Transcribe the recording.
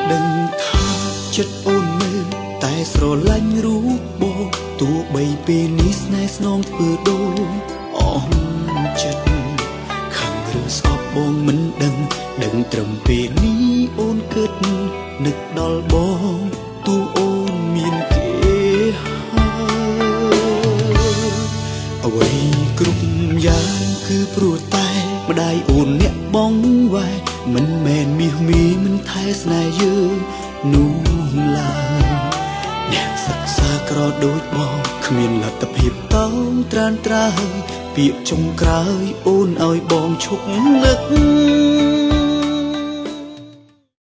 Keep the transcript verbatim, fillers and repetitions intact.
ដឹងថាចិត្តអូនមើលតែស្រឡាញ់រូបបងទោះបីពេលនេះស្នេហ៍ស្នងធ្វើដូរអស់ចិត្តខឹងឬស្អប់បងមិនដឹងដឹងត្រឹមពេលនេះអូនគិតនឹកដល់បងទោះអូនមានគេហើយអ្វីគ្រប់យ៉ាងគឺព្រោះតែម្ដាយអូនអ្នកបងវ៉ែមិនមែនមាសមីមិនថែស្នេហ៍យើងនោះឡើយអ្នកសិក្សាក្រដូចបងគ្មានលទ្ធភាពតោងត្រានត្រើយពាក្យចុងក្រោយអូនឲ្យបងឈប់នឹក